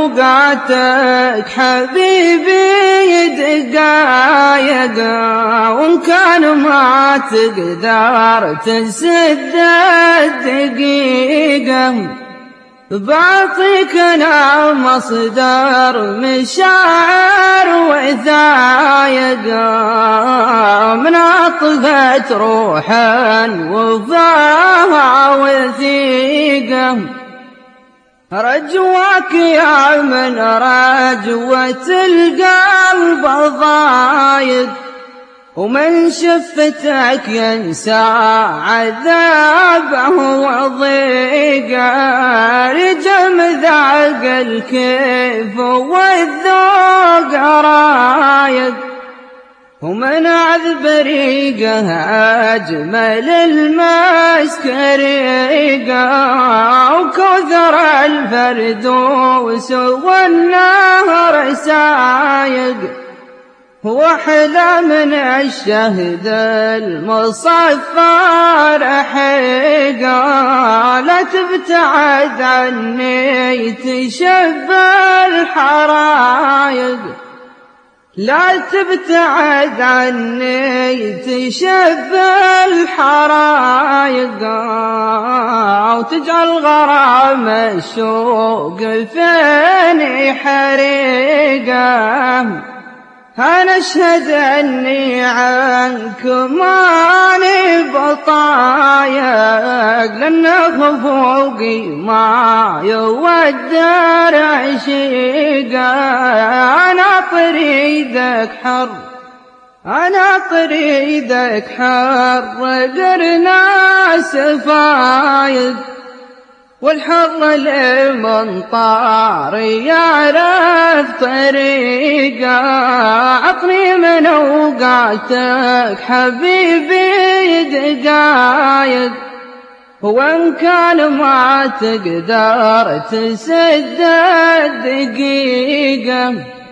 اوقاتك حبيبي دقايق، وان كان ما تقدر تسد الدقيقة بعطيك انا مصدر مشاعر وثايق من عطفة روحا وفاها وثيقة. رجواك يا من رجوة القلب ضايق، ومن شفتك ينسى عذابه وضيقه. رجم ذاق الكيف والذوق رايق، ومن عذب ريقه أجمل المسك ريقه. وكثر الفردوس والنهر سايق، وأحلى من الشهد المصفى رحيقه. لا تبتعد عني تشب الحرايق، لا تبتعد عني تشب الحرايق، وتجعل غرام الشوق فيني حريقه. أنا أشهد أني عنك ماني بطايق، لأنه فوقي ما يودر عشيقه. أنا طريدك حر، أنا طريدك حر قرنا سفايق، والحر لمن طار يعرف طريقه. عطني من اوقاتك حبيبي دقايق، وان كان ما تقدر تسد الدقيقة